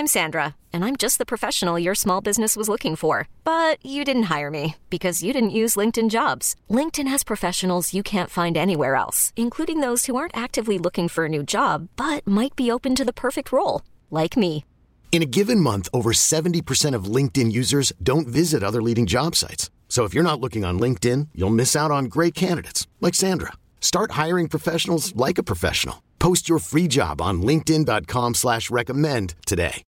I'm Sandra, and I'm just the professional your small business was looking for. But you didn't hire me because you didn't use LinkedIn Jobs. LinkedIn has professionals you can't find anywhere else, including those who aren't actively looking for a new job, but might be open to the perfect role, like me. In a given month, over 70% of LinkedIn users don't visit other leading job sites. So if you're not looking on LinkedIn, you'll miss out on great candidates like Sandra. Start hiring professionals like a professional. Post your free job on linkedin.com/recommend today.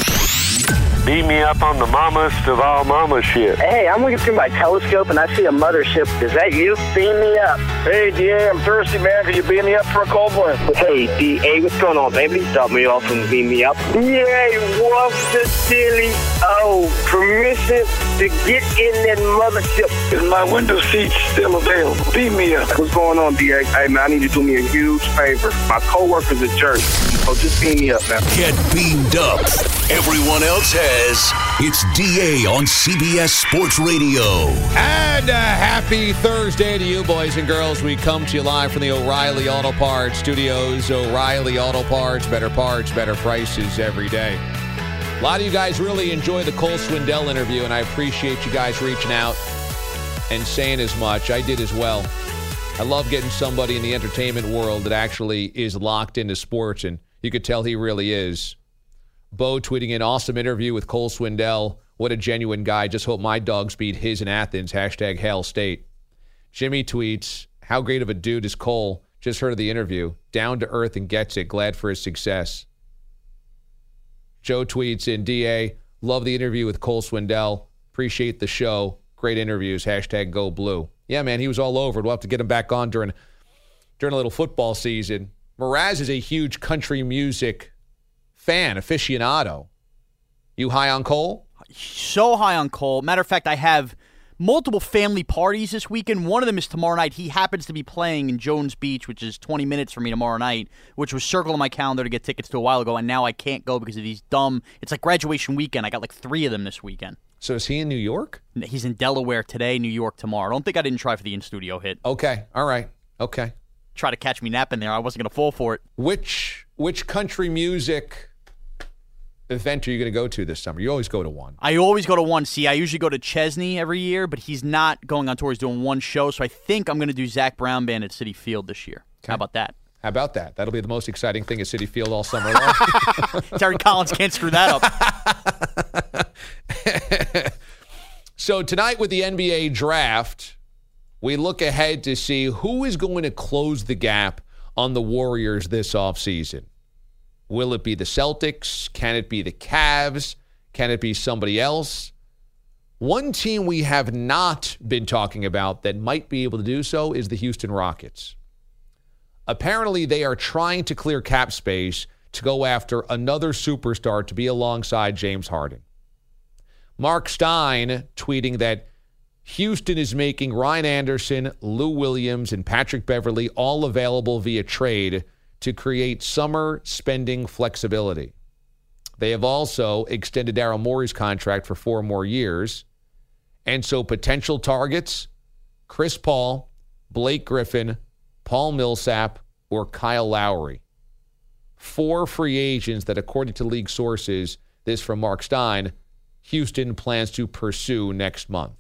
Beat me up on the mamas of all mama shit. Hey, I'm looking through my telescope and I see a mothership. Is that you? Beam me up. Hey, DA, I'm thirsty, man. Can you beam me up for a cold one? Hey, DA, what's going on, baby? Stop me off and beam me up. Yay, what's the silly? Oh, permission to get in that mothership. Is my window seat still available? Beam me up. What's going on, DA? Hey, man, I need you to do me a huge favor. My coworker's a jerk. So just beam me up, man. Get beamed up. Everyone else has. It's DA on CBS Sports Radio. And a happy Thursday to you, boys and girls. We come to you live from the O'Reilly Auto Parts Studios. O'Reilly Auto Parts, better prices every day. A lot of you guys really enjoy the Cole Swindell interview, and I appreciate you guys reaching out and saying as much. I did as well. I love getting somebody in the entertainment world that actually is locked into sports, and you could tell he really is. Bo tweeting an awesome interview with Cole Swindell. What a genuine guy. Just hope my dogs beat his in Athens. # Hail State. Jimmy tweets, how great of a dude is Cole? Just heard of the interview. Down to earth and gets it. Glad for his success. Joe tweets in DA, love the interview with Cole Swindell. Appreciate the show. Great interviews. # Go Blue. Yeah, man, he was all over it. We'll have to get him back on during a little football season. Mraz is a huge country music fan, aficionado. You high on Cole? So high on Cole. Matter of fact, I have multiple family parties this weekend. One of them is tomorrow night. He happens to be playing in Jones Beach, which is 20 minutes from me tomorrow night, which was circled on my calendar to get tickets to a while ago, and now I can't go because of these dumb... It's like graduation weekend. I got like 3 of them this weekend. So is he in New York? He's in Delaware today, New York tomorrow. I don't think I didn't try for the in-studio hit. Okay. All right. Okay. Try to catch me napping there. I wasn't going to fall for it. Which country music event are you going to go to this summer? You always go to one. I always go to one. See, I usually go to Chesney every year, but he's not going on tour. He's doing one show, so I think I'm going to do Zach Brown Band at Citi Field this year. Okay. How about that? How about that? That'll be the most exciting thing at Citi Field all summer long. Terry Collins can't screw that up. So tonight with the NBA draft, we look ahead to see who is going to close the gap on the Warriors this offseason. Will it be the Celtics? Can it be the Cavs? Can it be somebody else? One team we have not been talking about that might be able to do so is the Houston Rockets. Apparently, they are trying to clear cap space to go after another superstar to be alongside James Harden. Mark Stein tweeting that Houston is making Ryan Anderson, Lou Williams, and Patrick Beverley all available via trade to create summer spending flexibility. They have also extended Daryl Morey's contract for 4 more years. And so potential targets, Chris Paul, Blake Griffin, Paul Millsap, or Kyle Lowry. 4 free agents that, according to league sources, this from Mark Stein, Houston plans to pursue next month.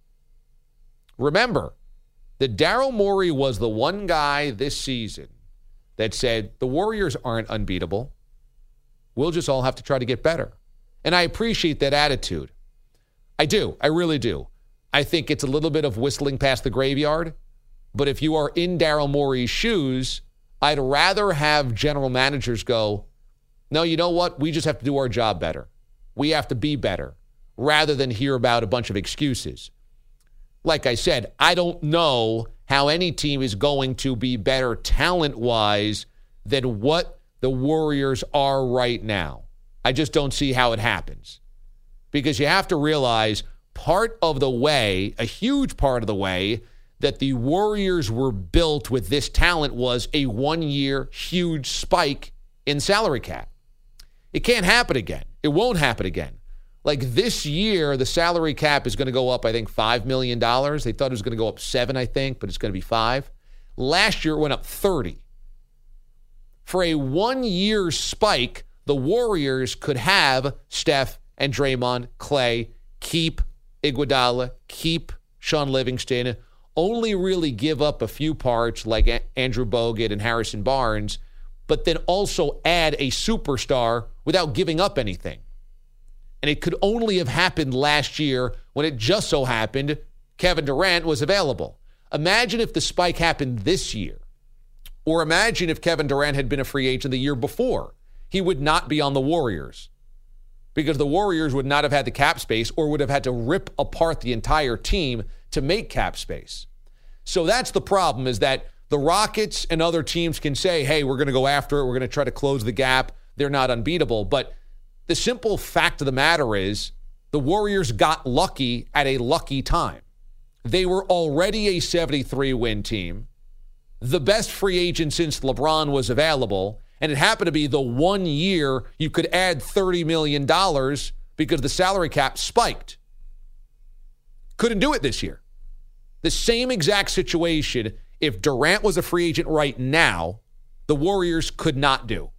Remember that Daryl Morey was the one guy this season that said the Warriors aren't unbeatable. We'll just all have to try to get better. And I appreciate that attitude. I do. I really do. I think it's a little bit of whistling past the graveyard. But if you are in Daryl Morey's shoes, I'd rather have general managers go, no, you know what? We just have to do our job better. We have to be better, rather than hear about a bunch of excuses. Like I said, I don't know how any team is going to be better talent-wise than what the Warriors are right now. I just don't see how it happens. Because you have to realize part of the way, a huge part of the way, that the Warriors were built with this talent was a 1-year huge spike in salary cap. It can't happen again. It won't happen again. Like this year, the salary cap is going to go up, I think, $5 million. They thought it was going to go up 7, I think, but it's going to be 5. Last year, it went up 30. For a 1-year spike, the Warriors could have Steph and Draymond, Clay, keep Iguodala, keep Sean Livingston, only really give up a few parts like Andrew Bogut and Harrison Barnes, but then also add a superstar without giving up anything. And it could only have happened last year when it just so happened Kevin Durant was available. Imagine if the spike happened this year. Or imagine if Kevin Durant had been a free agent the year before. He would not be on the Warriors because the Warriors would not have had the cap space or would have had to rip apart the entire team to make cap space. So that's the problem, is that the Rockets and other teams can say, hey, we're going to go after it. We're going to try to close the gap. They're not unbeatable. But the simple fact of the matter is the Warriors got lucky at a lucky time. They were already a 73-win team, the best free agent since LeBron was available, and it happened to be the 1 year you could add $30 million because the salary cap spiked. Couldn't do it this year. The same exact situation, if Durant was a free agent right now, the Warriors could not do.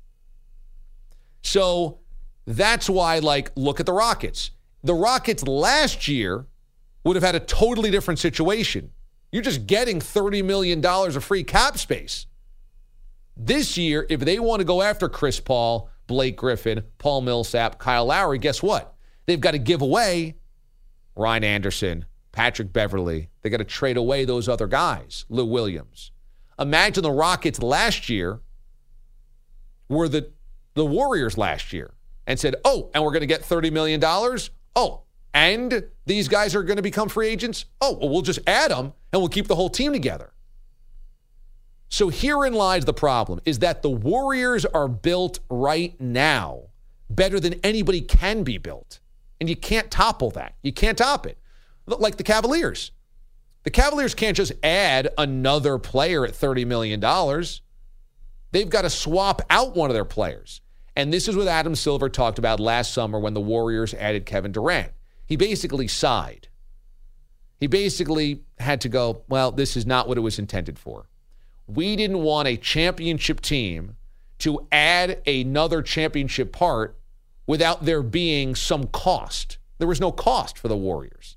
So that's why, look at the Rockets. The Rockets last year would have had a totally different situation. You're just getting $30 million of free cap space. This year, if they want to go after Chris Paul, Blake Griffin, Paul Millsap, Kyle Lowry, guess what? They've got to give away Ryan Anderson, Patrick Beverley. They got to trade away those other guys, Lou Williams. Imagine the Rockets last year were the Warriors last year and said, oh, and we're going to get $30 million? Oh, and these guys are going to become free agents? Oh, well, we'll just add them and we'll keep the whole team together. So herein lies the problem, is that the Warriors are built right now better than anybody can be built. And you can't topple that. You can't top it. Like the Cavaliers. The Cavaliers can't just add another player at $30 million. They've got to swap out one of their players. And this is what Adam Silver talked about last summer when the Warriors added Kevin Durant. He basically sighed. He basically had to go, well, this is not what it was intended for. We didn't want a championship team to add another championship part without there being some cost. There was no cost for the Warriors.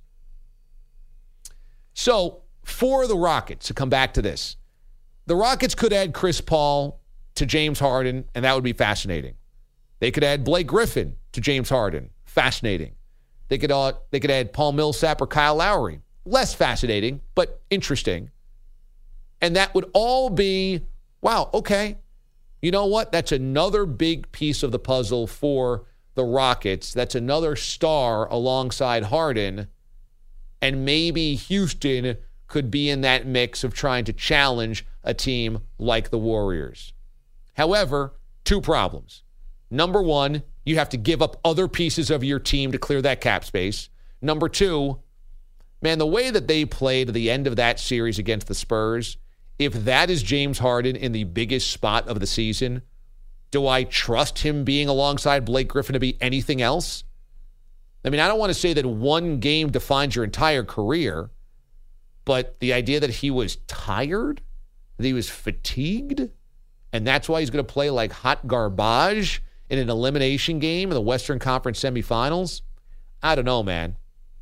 So for the Rockets, to come back to this, the Rockets could add Chris Paul to James Harden, and that would be fascinating. They could add Blake Griffin to James Harden. Fascinating. They could add Paul Millsap or Kyle Lowry. Less fascinating, but interesting. And that would all be, wow, okay. You know what? That's another big piece of the puzzle for the Rockets. That's another star alongside Harden. And maybe Houston could be in that mix of trying to challenge a team like the Warriors. However, two problems. Number one, you have to give up other pieces of your team to clear that cap space. Number two, man, the way that they played at the end of that series against the Spurs, if that is James Harden in the biggest spot of the season, do I trust him being alongside Blake Griffin to be anything else? I mean, I don't want to say that one game defines your entire career, but the idea that he was tired, that he was fatigued, and that's why he's going to play like hot garbage in an elimination game in the Western Conference semifinals, I don't know, man.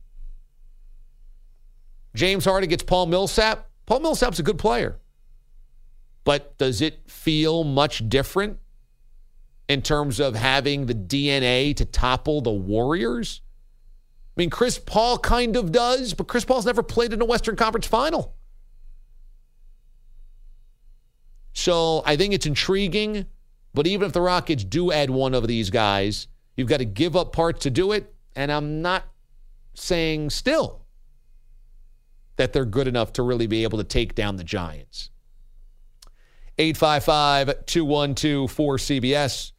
James Harden gets Paul Millsap. Paul Millsap's a good player. But does it feel much different in terms of having the DNA to topple the Warriors? I mean, Chris Paul kind of does, but Chris Paul's never played in a Western Conference final. So I think it's intriguing, but even if the Rockets do add one of these guys, you've got to give up parts to do it, and I'm not saying still that they're good enough to really be able to take down the Giants. 855-212-4CBS,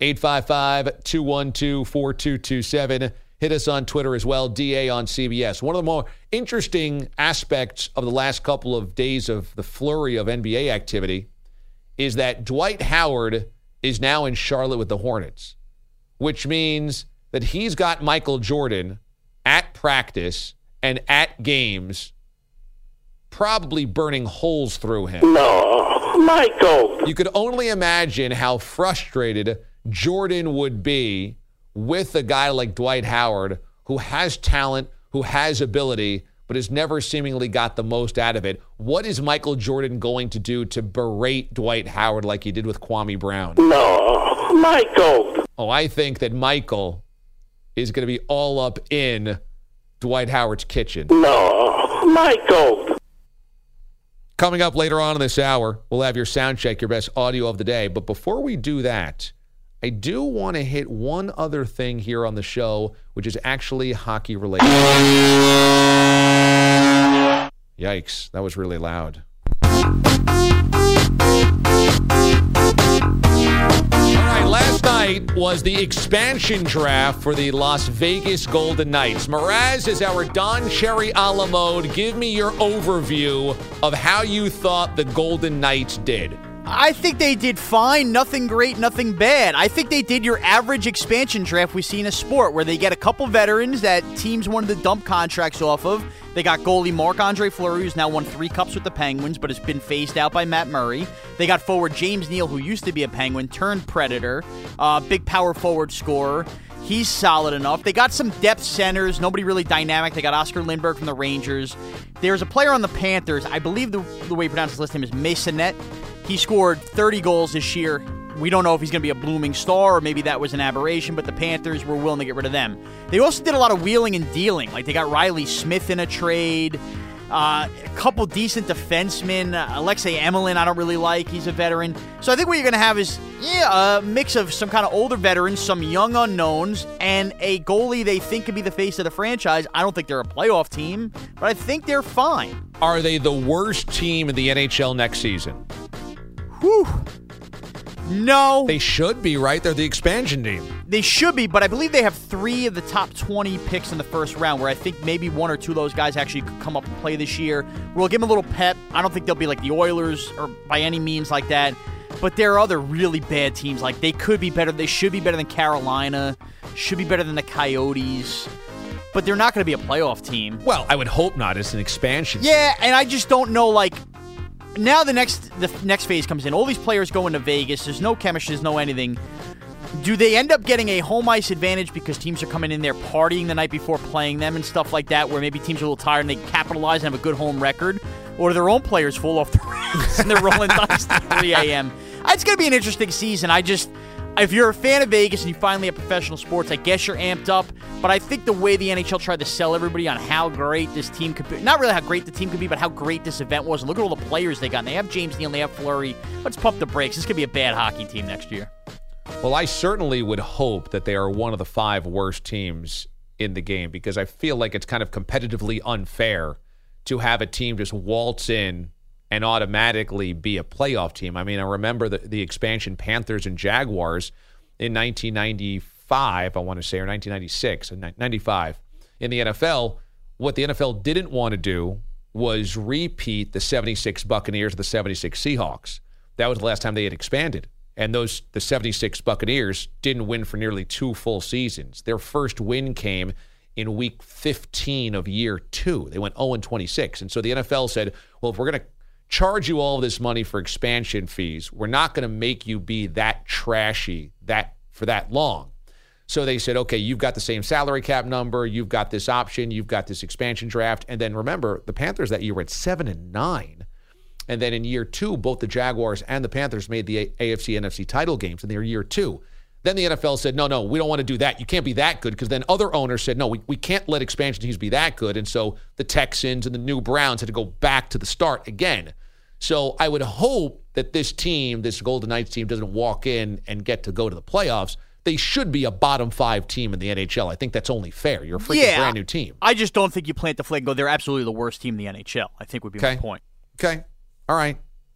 855-212-4227. Hit us on Twitter as well, DA on CBS. One of the more interesting aspects of the last couple of days of the flurry of NBA activity is that Dwight Howard is now in Charlotte with the Hornets, which means that he's got Michael Jordan at practice and at games probably burning holes through him. No, Michael. You could only imagine how frustrated Jordan would be with a guy like Dwight Howard, who has talent, who has ability, but has never seemingly got the most out of it? What is Michael Jordan going to do to berate Dwight Howard like he did with Kwame Brown? No, Michael. Oh, I think that Michael is going to be all up in Dwight Howard's kitchen. No, Michael. Coming up later on in this hour, we'll have your sound check, your best audio of the day. But before we do that, I do want to hit one other thing here on the show, which is actually hockey related. Yikes, that was really loud. All right, last night was the expansion draft for the Las Vegas Golden Knights. Mraz is our Don Cherry a la mode. Give me your overview of how you thought the Golden Knights did. I think they did fine. Nothing great, nothing bad. I think they did your average expansion draft we see in a sport, where they get a couple veterans that teams wanted to dump contracts off of. They got goalie Marc-Andre Fleury, who's now won 3 cups with the Penguins, but has been phased out by Matt Murray. They got forward James Neal, who used to be a Penguin, turned Predator, big power forward scorer. He's solid enough. They got some depth centers, nobody really dynamic. They got Oscar Lindbergh from the Rangers. There's a player on the Panthers, I believe the way you pronounce his last name is Masonette. He scored 30 goals this year. We don't know if he's going to be a blooming star or maybe that was an aberration, but the Panthers were willing to get rid of them. They also did a lot of wheeling and dealing. Like, they got Riley Smith in a trade, a couple decent defensemen. Alexei Emelin I don't really like. He's a veteran. So I think what you're going to have is, a mix of some kind of older veterans, some young unknowns, and a goalie they think could be the face of the franchise. I don't think they're a playoff team, but I think they're fine. Are they the worst team in the NHL next season? Whew. No. They should be, right? They're the expansion team. They should be, but I believe they have 3 of the top 20 picks in the first round, where I think maybe 1 or 2 of those guys actually could come up and play this year. We'll give them a little pep. I don't think they'll be like the Oilers or by any means like that, but there are other really bad teams. Like, they could be better. They should be better than Carolina, should be better than the Coyotes, but they're not going to be a playoff team. Well, I would hope not. It's an expansion team. Yeah, and I just don't know, like, now the next phase comes in. All these players go into Vegas. There's no chemistry, there's no anything. Do they end up getting a home ice advantage because teams are coming in there partying the night before playing them and stuff like that, where maybe teams are a little tired and they capitalize and have a good home record? Or do their own players fall off the rails and they're rolling dice at 3 a.m.? It's going to be an interesting season. If you're a fan of Vegas and you finally have professional sports, I guess you're amped up. But I think the way the NHL tried to sell everybody on how great this team could be, not really how great the team could be, but how great this event was. And look at all the players they got. And they have James Neal, and they have Fleury. Let's pump the brakes. This could be a bad hockey team next year. Well, I certainly would hope that they are one of the 5 worst teams in the game, because I feel like it's kind of competitively unfair to have a team just waltz in and automatically be a playoff team. I mean, I remember the expansion Panthers and Jaguars in 1995, I want to say, or 1996, and 95 in the NFL. What the NFL didn't want to do was repeat the 76 Buccaneers or the 76 Seahawks. That was the last time they had expanded. And the 76 Buccaneers didn't win for nearly 2 full seasons. Their first win came in week 15 of year 2. They went 0-26. And so the NFL said, well, if we're going to charge you all of this money for expansion fees, we're not going to make you be that trashy for that long. So they said, okay, you've got the same salary cap number, you've got this option, you've got this expansion draft. And then remember, the Panthers that year were at 7-9. And then in year 2, both the Jaguars and the Panthers made the AFC NFC title games in their year 2. Then the NFL said, no, we don't want to do that. You can't be that good, because then other owners said, no, we can't let expansion teams be that good. And so the Texans and the new Browns had to go back to the start again. So I would hope that this team, this Golden Knights team, doesn't walk in and get to go to the playoffs. They should be a bottom 5 team in the NHL. I think that's only fair. You're a freaking brand new team. I just don't think you plant the flag and go, they're absolutely the worst team in the NHL, I think would be my point. Okay. All right.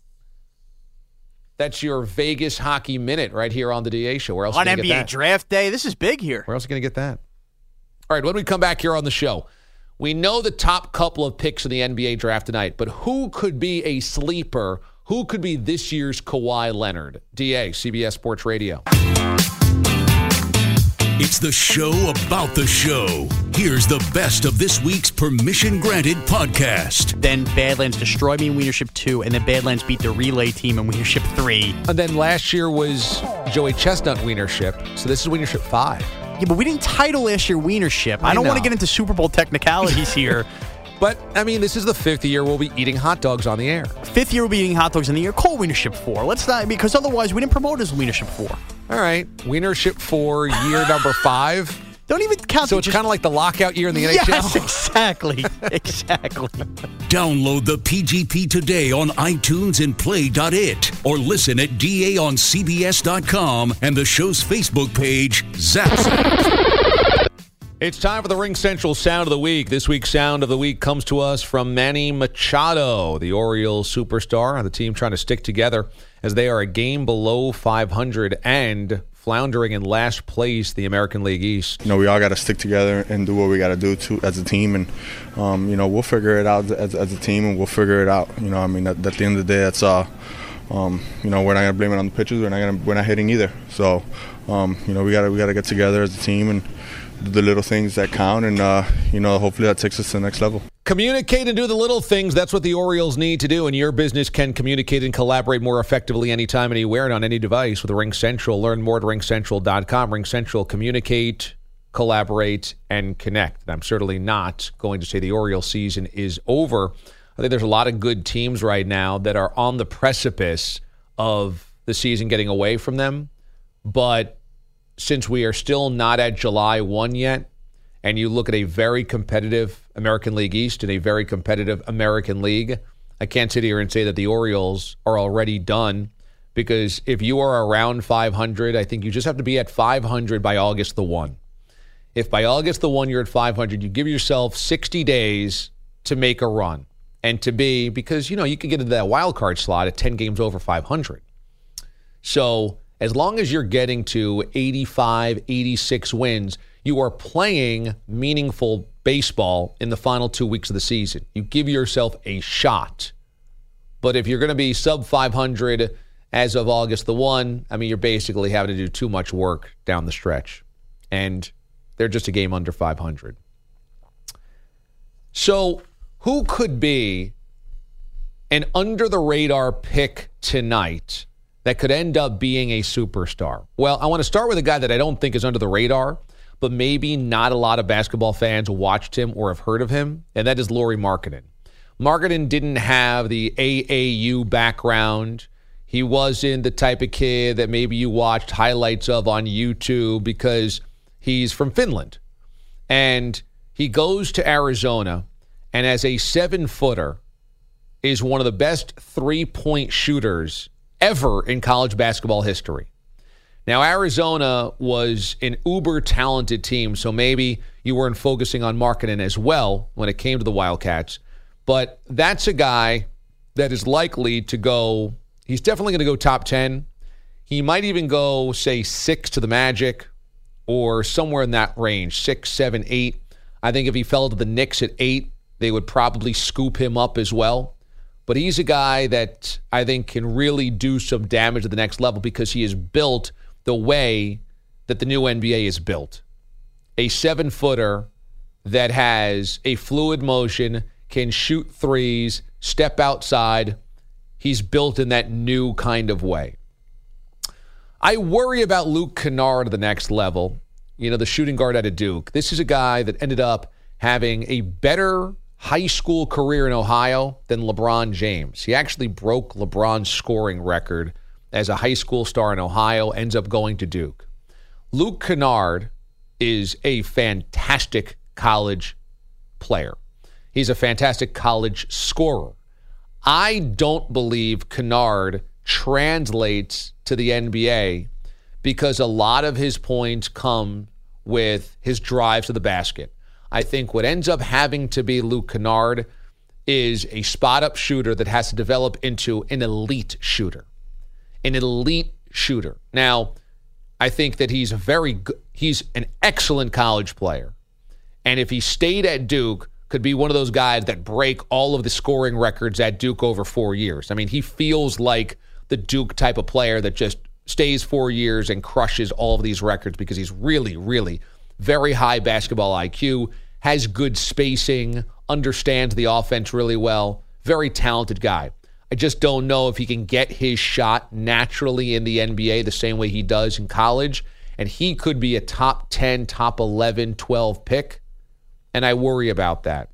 That's your Vegas Hockey Minute right here on the DA Show. Where else on are you going to get that? NBA Draft Day? This is big here. Where else are you going to get that? All right, when we come back here on the show, we know the top couple of picks in the NBA Draft tonight, but who could be a sleeper? Who could be this year's Kawhi Leonard? DA, CBS Sports Radio. It's the show about the show. Here's the best of this week's Permission Granted podcast. Then Badlands destroyed me in Wienership 2, and then Badlands beat the relay team in Wienership 3. And then last year was Joey Chestnut Wienership, so this is Wienership 5. Yeah, but we didn't title last year Wienership. I don't want to get into Super Bowl technicalities here. But, I mean, this is the 5th year we'll be eating hot dogs on the air. 5th year we'll be eating hot dogs in the year. Call Wienership 4. Let's not, because otherwise we didn't promote as Wienership 4. All right. Wienership 4, year number 5. Don't even count. So it's kind of like the lockout year in the NHL? Yes, exactly. Exactly. Download the PGP today on iTunes and play.it. Or listen at daoncbs.com and the show's Facebook page, Zaps. It's time for the Ring Central Sound of the Week. This week's Sound of the Week comes to us from Manny Machado, the Orioles superstar, and the team trying to stick together as they are a game below 500 and floundering in last place the American League East. You know, we all got to stick together and do what we got to do as a team, and you know, we'll figure it out as a team, and we'll figure it out. You know, I mean, at the end of the day, that's you know, we're not gonna blame it on the pitchers. We're not hitting either. So, you know, we gotta get together as a team and do the little things that count, and you know, hopefully that takes us to the next level. Communicate and do the little things. That's what the Orioles need to do, and your business can communicate and collaborate more effectively anytime, anywhere, and on any device with Ring Central. Learn more at ringcentral.com. Ring Central, communicate, collaborate, and connect. And I'm certainly not going to say the Orioles season is over. I think there's a lot of good teams right now that are on the precipice of the season getting away from them, but since we are still not at July 1 yet, and you look at a very competitive American League East and a very competitive American League, I can't sit here and say that the Orioles are already done, because if you are around 500, I think you just have to be at 500 by August the 1. If by August the 1 you're at 500, you give yourself 60 days to make a run and to be, because, you know, you can get into that wild card slot at 10 games over 500. So as long as you're getting to 85, 86 wins, you are playing meaningful baseball in the final 2 weeks of the season. You give yourself a shot. But if you're going to be sub 500 as of August the 1, I mean, you're basically having to do too much work down the stretch. And they're just a game under 500. So who could be an under-the-radar pick tonight that could end up being a superstar? Well, I want to start with a guy that I don't think is under the radar, but maybe not a lot of basketball fans watched him or have heard of him, and that is Lauri Markkanen. Markkanen didn't have the AAU background. He wasn't the type of kid that maybe you watched highlights of on YouTube because he's from Finland. And he goes to Arizona, and as a 7-footer, is one of the best three-point shooters ever in college basketball history. Now, Arizona was an uber-talented team, so maybe you weren't focusing on Markkanen as well when it came to the Wildcats. But that's a guy that is likely to go, he's definitely going to go top 10. He might even go, say, 6 to the Magic or somewhere in that range, 6, 7, 8. I think if he fell to the Knicks at 8, they would probably scoop him up as well. But he's a guy that I think can really do some damage at the next level because he is built the way that the new NBA is built. A 7-footer that has a fluid motion, can shoot threes, step outside. He's built in that new kind of way. I worry about Luke Kennard at the next level. You know, the shooting guard out of Duke. This is a guy that ended up having a better high school career in Ohio than LeBron James. He actually broke LeBron's scoring record as a high school star in Ohio, ends up going to Duke. Luke Kennard is a fantastic college player. He's a fantastic college scorer. I don't believe Kennard translates to the NBA because a lot of his points come with his drives to the basket. I think what ends up having to be Luke Kennard is a spot-up shooter that has to develop into an elite shooter. An elite shooter. Now, I think that he's he's an excellent college player. And if he stayed at Duke, could be one of those guys that break all of the scoring records at Duke over 4 years. I mean, he feels like the Duke type of player that just stays 4 years and crushes all of these records because he's really, really very high basketball IQ, has good spacing, understands the offense really well, very talented guy. I just don't know if he can get his shot naturally in the NBA the same way he does in college, and he could be a top 10, top 11, 12 pick, and I worry about that.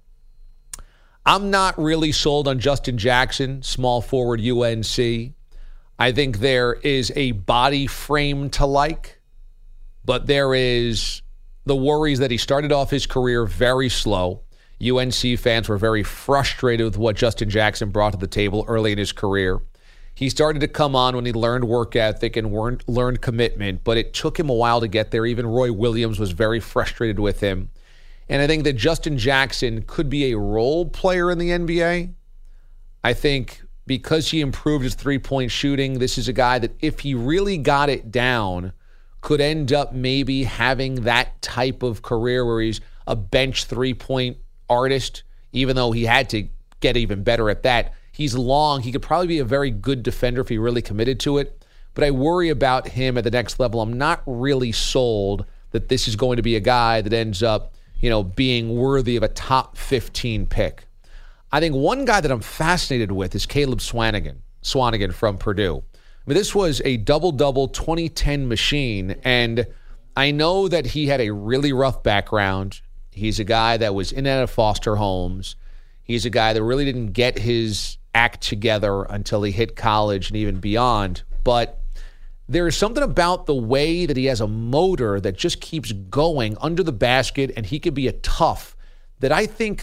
I'm not really sold on Justin Jackson, small forward UNC. I think there is a body frame to like, but there is the worries that he started off his career very slow. UNC fans were very frustrated with what Justin Jackson brought to the table early in his career. He started to come on when he learned work ethic and learned commitment, but it took him a while to get there. Even Roy Williams was very frustrated with him. And I think that Justin Jackson could be a role player in the NBA. I think because he improved his three-point shooting, this is a guy that if he really got it down, could end up maybe having that type of career where he's a bench three-point artist, even though he had to get even better at that. He's long. He could probably be a very good defender if he really committed to it. But I worry about him at the next level. I'm not really sold that this is going to be a guy that ends up, being worthy of a top 15 pick. I think one guy that I'm fascinated with is Caleb Swanigan from Purdue. I mean, this was a double-double 2010 machine, and I know that he had a really rough background. He's a guy that was in and out of foster homes. He's a guy that really didn't get his act together until he hit college and even beyond. But there is something about the way that he has a motor that just keeps going under the basket, and he could be a tough that I think,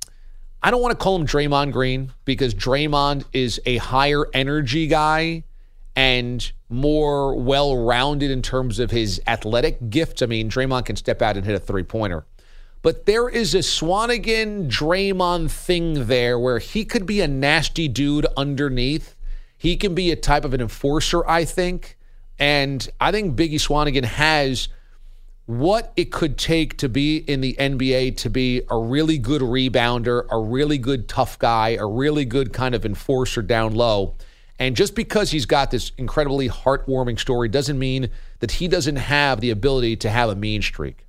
I don't want to call him Draymond Green because Draymond is a higher energy guy and more well-rounded in terms of his athletic gifts. I mean, Draymond can step out and hit a three-pointer. But there is a Swanigan Draymond thing there where he could be a nasty dude underneath. He can be a type of an enforcer, I think. And I think Biggie Swanigan has what it could take to be in the NBA, to be a really good rebounder, a really good tough guy, a really good kind of enforcer down low. And just because he's got this incredibly heartwarming story doesn't mean that he doesn't have the ability to have a mean streak.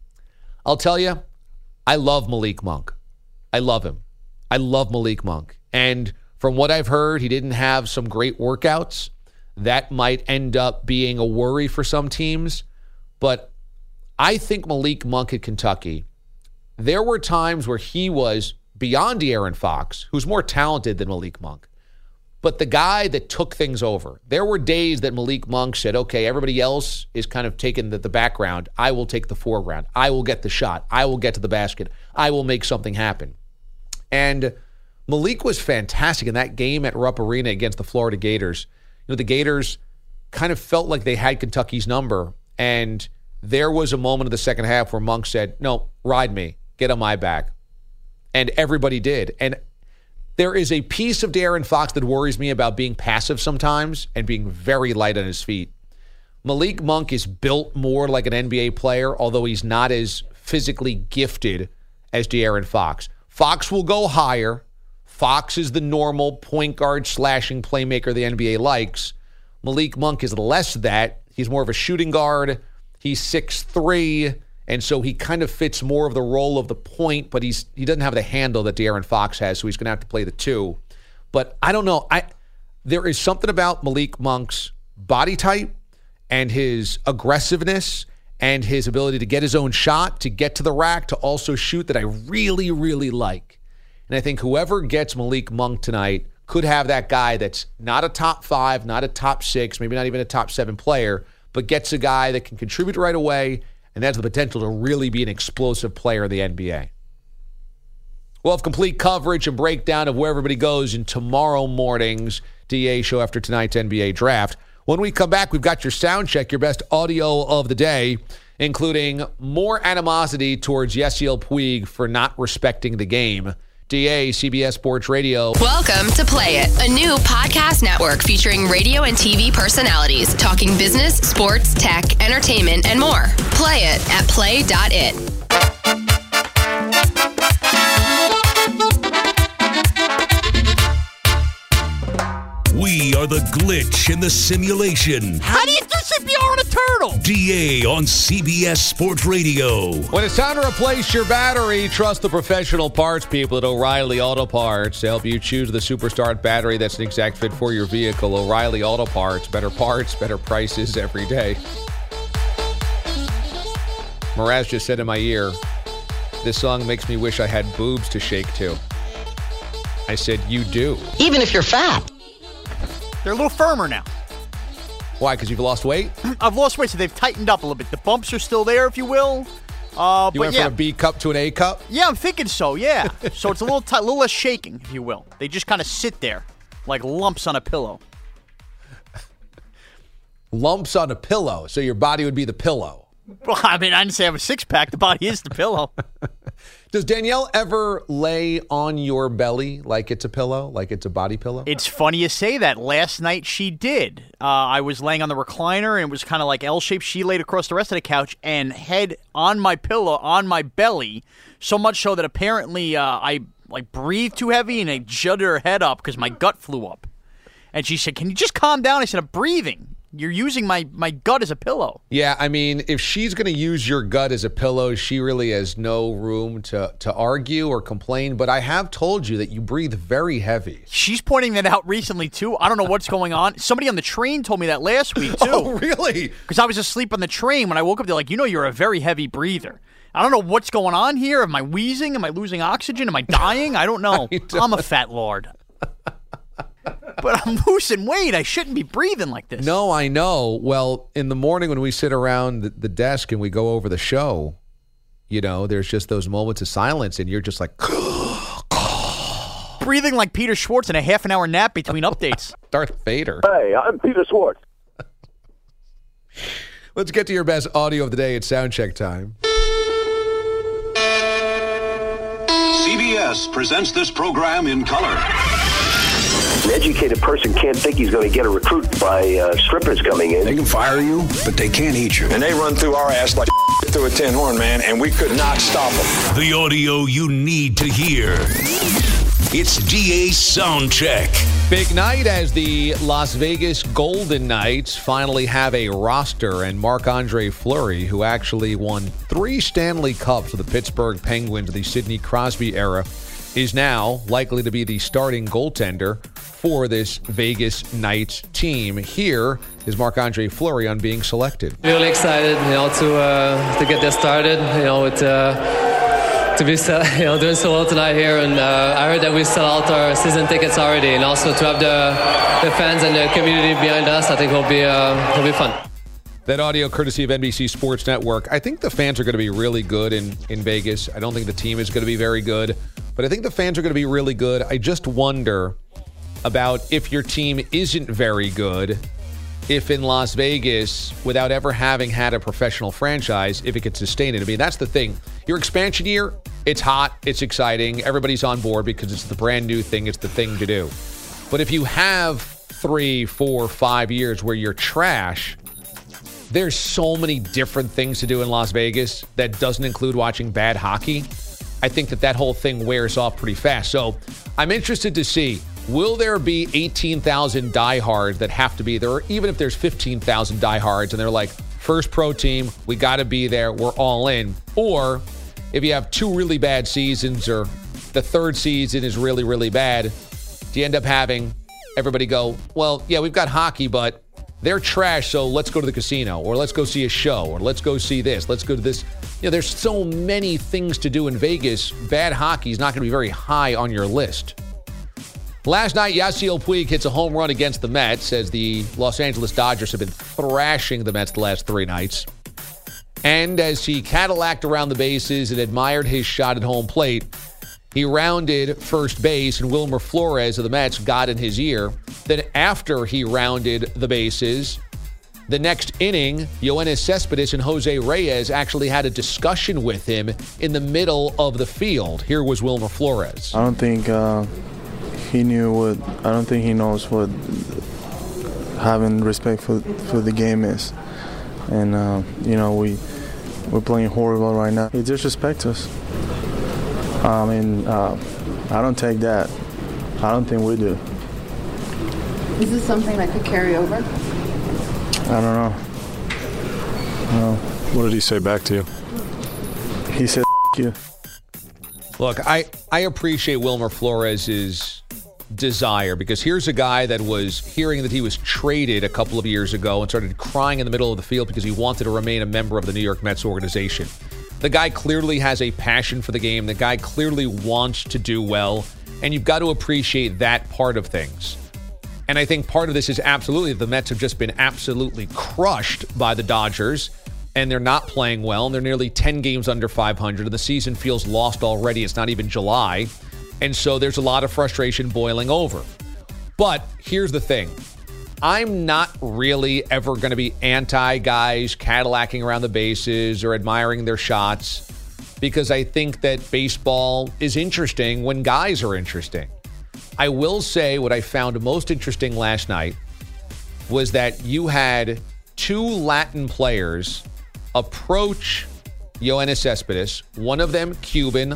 I'll tell you, I love Malik Monk. I love him. I love Malik Monk. And from what I've heard, he didn't have some great workouts. That might end up being a worry for some teams. But I think Malik Monk at Kentucky, there were times where he was beyond De'Aaron Fox, who's more talented than Malik Monk, but the guy that took things over. There were days that Malik Monk said, okay, everybody else is kind of taking the background. I will take the foreground. I will get the shot. I will get to the basket. I will make something happen. And Malik was fantastic in that game at Rupp Arena against the Florida Gators. The Gators kind of felt like they had Kentucky's number, and there was a moment of the second half where Monk said, no, ride me, get on my back. And everybody did. And there is a piece of De'Aaron Fox that worries me about being passive sometimes and being very light on his feet. Malik Monk is built more like an NBA player, although he's not as physically gifted as De'Aaron Fox. Fox will go higher. Fox is the normal point guard slashing playmaker the NBA likes. Malik Monk is less that. He's more of a shooting guard. He's 6'3", and so he kind of fits more of the role of the point, but he doesn't have the handle that De'Aaron Fox has, so he's going to have to play the two. But I don't know. There is something about Malik Monk's body type and his aggressiveness and his ability to get his own shot, to get to the rack, to also shoot that I really, really like. And I think whoever gets Malik Monk tonight could have that guy that's not a top 5, not a top 6, maybe not even a top 7 player, but gets a guy that can contribute right away and has the potential to really be an explosive player in the NBA. We'll have complete coverage and breakdown of where everybody goes in tomorrow morning's DA show after tonight's NBA draft. When we come back, we've got your sound check, your best audio of the day, including more animosity towards Yasiel Puig for not respecting the game. DA, CBS Sports Radio. Welcome to Play It, a new podcast network featuring radio and TV personalities talking business, sports, tech, entertainment, and more. Play it at play.it. We are the glitch in the simulation. How do you do CPR on a turtle? DA on CBS Sports Radio. When it's time to replace your battery, trust the professional parts people at O'Reilly Auto Parts to help you choose the Superstart battery that's an exact fit for your vehicle. O'Reilly Auto Parts, better prices every day. Mraz just said in my ear, this song makes me wish I had boobs to shake to. I said, you do. Even if you're fat. They're a little firmer now. Why? Because you've lost weight? I've lost weight, so they've tightened up a little bit. The bumps are still there, if you will. You went from a B cup to an A cup? Yeah, I'm thinking so, yeah. So it's a little little less shaking, if you will. They just kind of sit there like lumps on a pillow. Lumps on a pillow, so your body would be the pillow. Well, I mean, I didn't say I have a six-pack. The body is the pillow. Does Danielle ever lay on your belly like it's a pillow, like it's a body pillow? It's funny you say that. Last night she did. I was laying on the recliner, and it was kind of like L-shaped. She laid across the rest of the couch and head on my pillow, on my belly, so much so that apparently I breathed too heavy, and I jutted her head up because my gut flew up. And she said, "Can you just calm down?" I said, "I'm breathing. You're using my gut as a pillow." Yeah, I mean, if she's going to use your gut as a pillow, she really has no room to argue or complain. But I have told you that you breathe very heavy. She's pointing that out recently, too. I don't know what's going on. Somebody on the train told me that last week, too. Oh, really? Because I was asleep on the train. When I woke up, they're like, you're a very heavy breather. I don't know what's going on here. Am I wheezing? Am I losing oxygen? Am I dying? I don't know. I'm a fat lord. But I'm losing weight. I shouldn't be breathing like this. No, I know. Well, in the morning when we sit around the desk and we go over the show, there's just those moments of silence and you're just like... breathing like Peter Schwartz in a half an hour nap between updates. Darth Vader. Hey, I'm Peter Schwartz. Let's get to your best audio of the day. It's Soundcheck time. CBS presents this program in color. An educated person can't think he's going to get a recruit by strippers coming in. They can fire you, but they can't eat you. And they run through our ass like through a tin horn, man, and we could not stop them. The audio you need to hear. It's DA's Soundcheck. Big night as the Las Vegas Golden Knights finally have a roster, and Marc-Andre Fleury, who actually won 3 Stanley Cups with the Pittsburgh Penguins in the Sidney Crosby era, is now likely to be the starting goaltender for this Vegas Knights team. Here is Marc-Andre Fleury on being selected. Really excited, to get this started, to be doing so well tonight here. And I heard that we sell out our season tickets already, and also to have the fans and the community behind us, I think will be fun. That audio courtesy of NBC Sports Network. I think the fans are going to be really good in Vegas. I don't think the team is going to be very good, but I think the fans are going to be really good. I just wonder about if your team isn't very good, if in Las Vegas, without ever having had a professional franchise, if it could sustain it. I mean, that's the thing. Your expansion year, it's hot, it's exciting, everybody's on board because it's the brand new thing, it's the thing to do. But if you have 3, 4, 5 years where you're trash, there's so many different things to do in Las Vegas that doesn't include watching bad hockey. I think that whole thing wears off pretty fast. So I'm interested to see, will there be 18,000 diehards that have to be there, or even if there's 15,000 diehards and they're like, first pro team, we got to be there, we're all in. Or if you have 2 really bad seasons or the third season is really, really bad, do you end up having everybody go, well, yeah, we've got hockey, but they're trash, so let's go to the casino, or let's go see a show, or let's go see this, let's go to this. There's so many things to do in Vegas. Bad hockey is not going to be very high on your list. Last night, Yasiel Puig hits a home run against the Mets as the Los Angeles Dodgers have been thrashing the Mets the last 3 nights. And as he Cadillac around the bases and admired his shot at home plate, he rounded first base, and Wilmer Flores of the Mets got in his ear. Then after he rounded the bases, the next inning, Yoenis Cespedes and Jose Reyes actually had a discussion with him in the middle of the field. Here was Wilmer Flores. I don't think he knows what having respect for the game is. And, we're playing horrible right now. He disrespects us. I don't take that. I don't think we do. Is this something that could carry over? I don't know. What did he say back to you? He said, you. Look, I appreciate Wilmer Flores' desire, because here's a guy that was hearing that he was traded a couple of years ago and started crying in the middle of the field because he wanted to remain a member of the New York Mets organization. The guy clearly has a passion for the game. The guy clearly wants to do well, and you've got to appreciate that part of things. And I think part of this is absolutely the Mets have just been absolutely crushed by the Dodgers, and they're not playing well, and they're nearly 10 games under 500, and the season feels lost already. It's not even July. And so there's a lot of frustration boiling over. But here's the thing. I'm not really ever going to be anti-guys Cadillacing around the bases or admiring their shots, because I think that baseball is interesting when guys are interesting. I will say what I found most interesting last night was that you had two Latin players approach Yoenis Cespedes, one of them Cuban,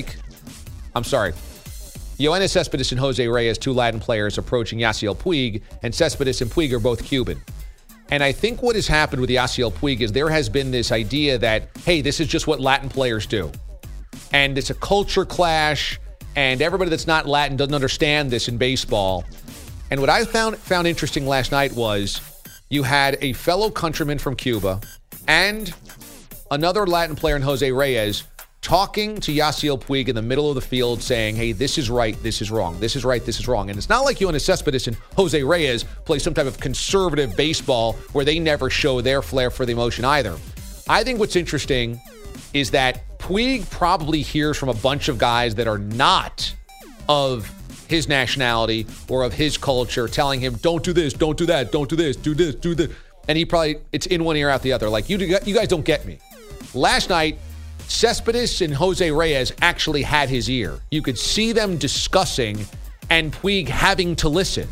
Yoenis Cespedes and Jose Reyes, two Latin players approaching Yasiel Puig, and Cespedes and Puig are both Cuban. And I think what has happened with Yasiel Puig is there has been this idea that, hey, this is just what Latin players do. And it's a culture clash, and everybody that's not Latin doesn't understand this in baseball. And what I found interesting last night was you had a fellow countryman from Cuba and another Latin player in Jose Reyes talking to Yasiel Puig in the middle of the field saying, hey, this is right, this is wrong, this is right, this is wrong. And it's not like Yoenis Cespedes and Jose Reyes play some type of conservative baseball where they never show their flair for the emotion either. I think what's interesting is that Puig probably hears from a bunch of guys that are not of his nationality or of his culture telling him, don't do this, don't do that, don't do this, do this, do this. And he probably, it's in one ear, out the other. Like, you guys don't get me. Last night, Cespedes and Jose Reyes actually had his ear. You could see them discussing and Puig having to listen.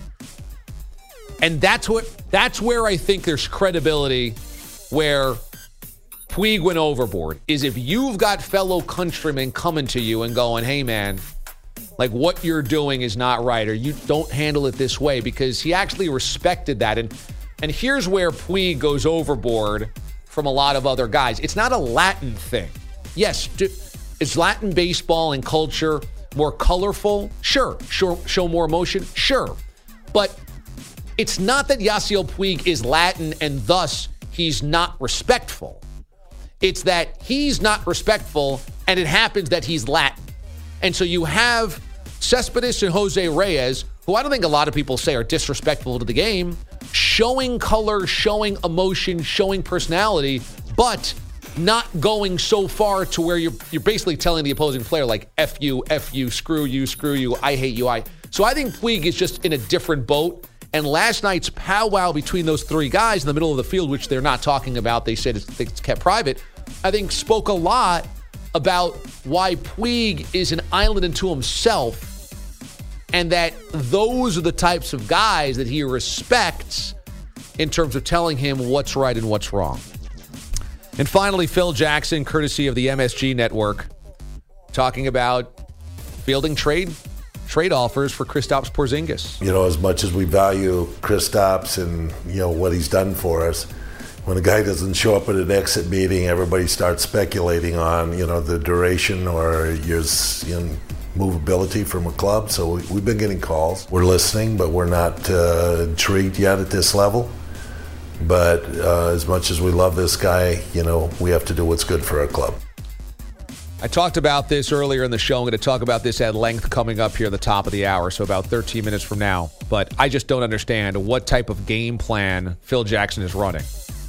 And that's where I think there's credibility, where Puig went overboard, is if you've got fellow countrymen coming to you and going, hey, man, like, what you're doing is not right, or you don't handle it this way, because he actually respected that. And here's where Puig goes overboard from a lot of other guys. It's not a Latin thing. Yes, is Latin baseball and culture more colorful? Sure. Show more emotion? Sure. But it's not that Yasiel Puig is Latin and thus he's not respectful. It's that he's not respectful and it happens that he's Latin. And so you have Cespedes and Jose Reyes, who I don't think a lot of people say are disrespectful to the game, showing color, showing emotion, showing personality, but not going so far to where you're basically telling the opposing player, like, F you, screw you, I hate you, So I think Puig is just in a different boat. And last night's powwow between those three guys in the middle of the field, which they're not talking about, they said it's kept private, I think spoke a lot about why Puig is an island unto himself, and that those are the types of guys that he respects in terms of telling him what's right and what's wrong. And finally, Phil Jackson, courtesy of the MSG Network, talking about fielding trade offers for Kristaps Porzingis. You know, as much as we value Kristaps and, you know, what he's done for us, when a guy doesn't show up at an exit meeting, everybody starts speculating on, you know, the duration or his movability from a club. So we've been getting calls. We're listening, but we're not intrigued yet at this level. But as much as we love this guy, you know, we have to do what's good for our club. I talked about this earlier in the show. I'm going to talk about this at length coming up here at the top of the hour, so about 13 minutes from now. But I just don't understand what type of game plan Phil Jackson is running.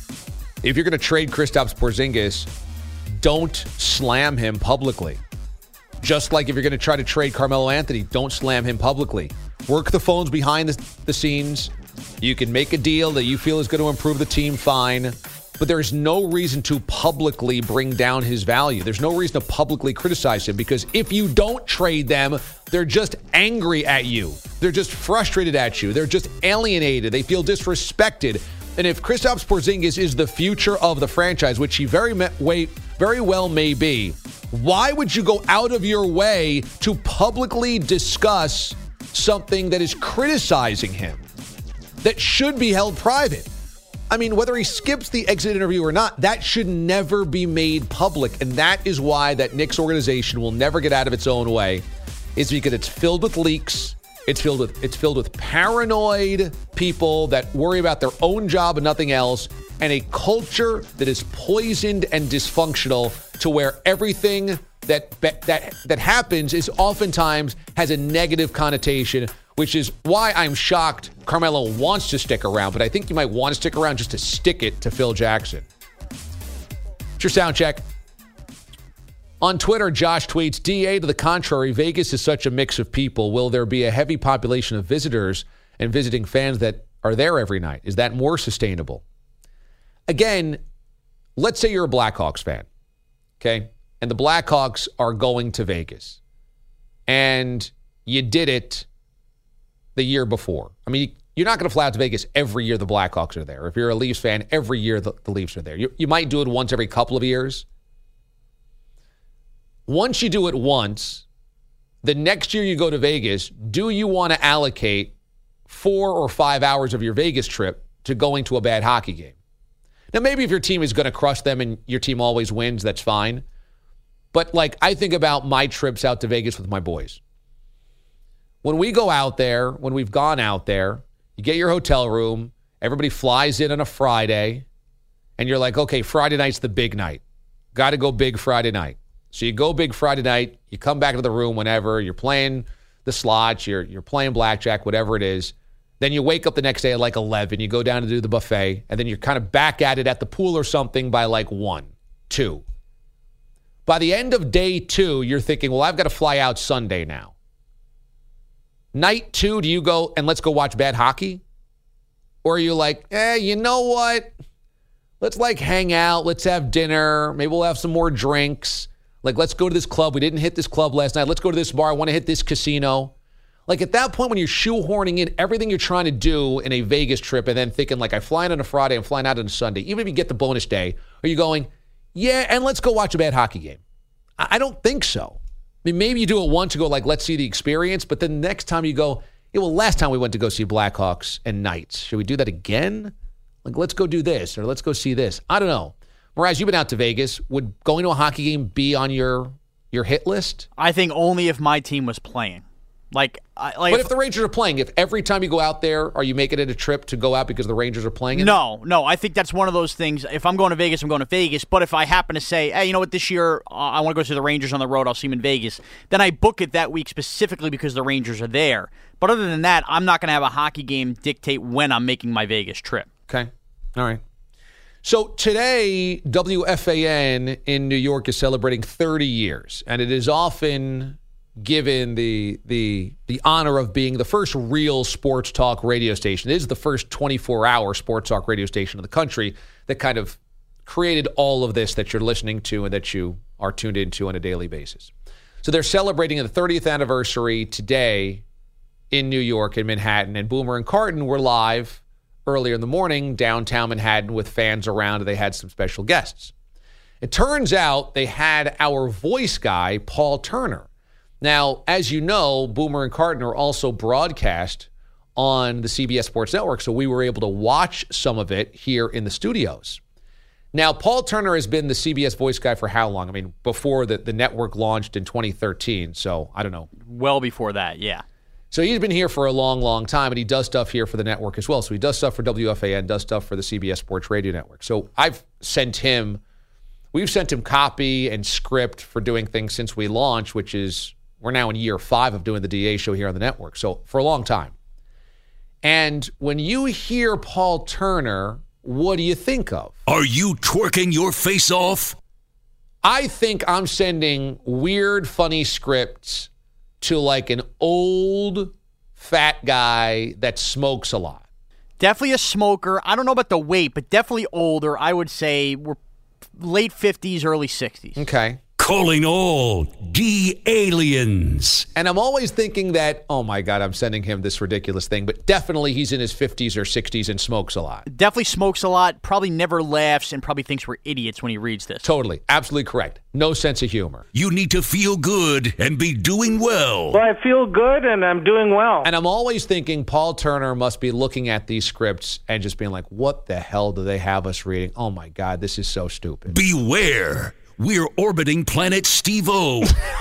If you're going to trade Kristaps Porzingis, don't slam him publicly. Just like if you're going to try to trade Carmelo Anthony, don't slam him publicly. Work the phones behind the scenes. You can make a deal that you feel is going to improve the team, fine. But there's no reason to publicly bring down his value. There's no reason to publicly criticize him, because if you don't trade them, they're just angry at you. They're just frustrated at you. They're just alienated. They feel disrespected. And if Kristaps Porzingis is the future of the franchise, which he very well may be, why would you go out of your way to publicly discuss something that is criticizing him? that should be held private. I mean, whether he skips the exit interview or not, that should never be made public. And that is why that Knicks organization will never get out of its own way, is because it's filled with leaks. It's filled with paranoid people that worry about their own job and nothing else, and a culture that is poisoned and dysfunctional to where everything that happens is oftentimes has a negative connotation, which is why I'm shocked Carmelo wants to stick around, but I think you might want to stick around just to stick it to Phil Jackson. It's your sound check. On Twitter, Josh tweets, DA, to the contrary, Vegas is such a mix of people. Will there be a heavy population of visitors and visiting fans that are there every night? Is that more sustainable? Again, let's say you're a Blackhawks fan, okay? And the Blackhawks are going to Vegas. And you did it the year before. I mean, you're not going to fly out to Vegas every year the Blackhawks are there. If you're a Leafs fan, every year the Leafs are there. You might do it once every couple of years. Once you do it once, the next year you go to Vegas, do you want to allocate 4 or 5 hours of your Vegas trip to going to a bad hockey game? Now, maybe if your team is going to crush them and your team always wins, that's fine. But, I think about my trips out to Vegas with my boys. When we go out there, when we've gone out there, you get your hotel room, everybody flies in on a Friday, and you're like, okay, Friday night's the big night. Got to go big Friday night. So you go big Friday night, you come back to the room whenever, you're playing the slots, you're playing blackjack, whatever it is. Then you wake up the next day at 11, you go down to do the buffet, and then you're kind of back at it at the pool or something by 1, 2. By the end of day 2, you're thinking, well, I've got to fly out Sunday now. Night 2, do you go and let's go watch bad hockey? Or are you like, you know what? Let's hang out, let's have dinner, maybe we'll have some more drinks. Let's go to this club. We didn't hit this club last night. Let's go to this bar. I want to hit this casino. At that point, when you're shoehorning in everything you're trying to do in a Vegas trip and then thinking, I fly in on a Friday, I'm flying out on a Sunday, even if you get the bonus day, are you going, yeah, and let's go watch a bad hockey game? I don't think so. I mean, maybe you do it once to go, let's see the experience, but then the next time you go, last time we went to go see Blackhawks and Knights. Should we do that again? Let's go do this, or let's go see this. I don't know. Mraz, you've been out to Vegas. Would going to a hockey game be on your hit list? I think only if my team was playing. But if the Rangers are playing, if every time you go out there, are you making it a trip to go out because the Rangers are playing? No. I think that's one of those things. If I'm going to Vegas, I'm going to Vegas. But if I happen to say, hey, you know what, this year I want to go see the Rangers on the road, I'll see them in Vegas, then I book it that week specifically because the Rangers are there. But other than that, I'm not going to have a hockey game dictate when I'm making my Vegas trip. Okay. All right. So today, WFAN in New York is celebrating 30 years, and it is often given the honor of being the first real sports talk radio station. It is the first 24-hour sports talk radio station in the country that kind of created all of this that you're listening to and that you are tuned into on a daily basis. So they're celebrating the 30th anniversary today in New York, in Manhattan, and Boomer and Carton were live earlier in the morning downtown Manhattan with fans around, and they had some special guests. It turns out they had our voice guy, Paul Turner. Now, as you know, Boomer and Carton are also broadcast on the CBS Sports Network, so we were able to watch some of it here in the studios. Now, Paul Turner has been the CBS voice guy for how long? I mean, before the network launched in 2013, so I don't know. Well before that, yeah. So he's been here for a long, long time, and he does stuff here for the network as well. So he does stuff for WFAN, does stuff for the CBS Sports Radio Network. So we've sent him copy and script for doing things since we launched, which is, we're now in year 5 of doing the DA show here on the network. So for a long time. And when you hear Paul Turner, what do you think of? Are you twerking your face off? I think I'm sending weird, funny scripts to an old fat guy that smokes a lot. Definitely a smoker. I don't know about the weight, but definitely older. I would say we're late 50s, early 60s. Okay. Calling all D-aliens. And I'm always thinking that, oh my God, I'm sending him this ridiculous thing, but definitely he's in his 50s or 60s and smokes a lot. Definitely smokes a lot, probably never laughs, and probably thinks we're idiots when he reads this. Totally. Absolutely correct. No sense of humor. You need to feel good and be doing well. Well, I feel good and I'm doing well. And I'm always thinking Paul Turner must be looking at these scripts and just being like, what the hell do they have us reading? Oh my God, this is so stupid. Beware. We're orbiting planet Steve-O.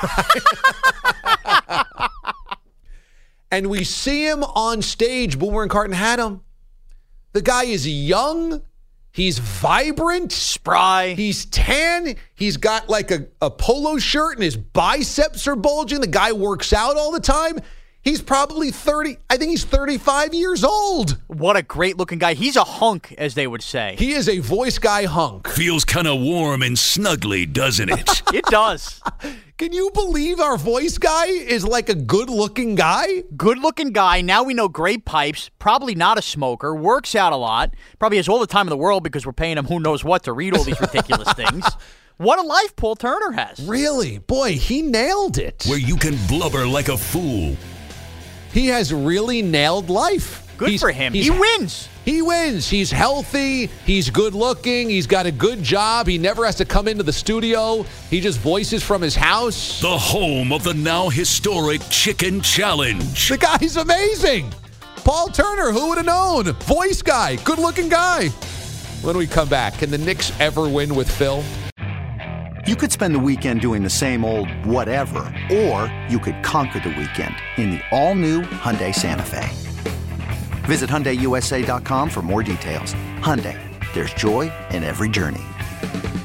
And we see him on stage. Boomer and Carton had him. The guy is young. He's vibrant. Spry. He's tan. He's got like a polo shirt and his biceps are bulging. The guy works out all the time. He's probably 30. I think he's 35 years old. What a great-looking guy. He's a hunk, as they would say. He is a voice guy hunk. Feels kind of warm and snuggly, doesn't it? It does. Can you believe our voice guy is like a good-looking guy? Good-looking guy. Now we know great pipes. Probably not a smoker. Works out a lot. Probably has all the time in the world because we're paying him who knows what to read all these ridiculous things. What a life Paul Turner has. Really? Boy, he nailed it. Where you can blubber like a fool. He has really nailed life. Good for him. He wins. He wins. He's healthy. He's good looking. He's got a good job. He never has to come into the studio. He just voices from his house. The home of the now historic Chicken Challenge. The guy's amazing. Paul Turner, who would have known? Voice guy, good looking guy. When we come back, can the Knicks ever win with Phil? You could spend the weekend doing the same old whatever, or you could conquer the weekend in the all-new Hyundai Santa Fe. Visit HyundaiUSA.com for more details. Hyundai, there's joy in every journey.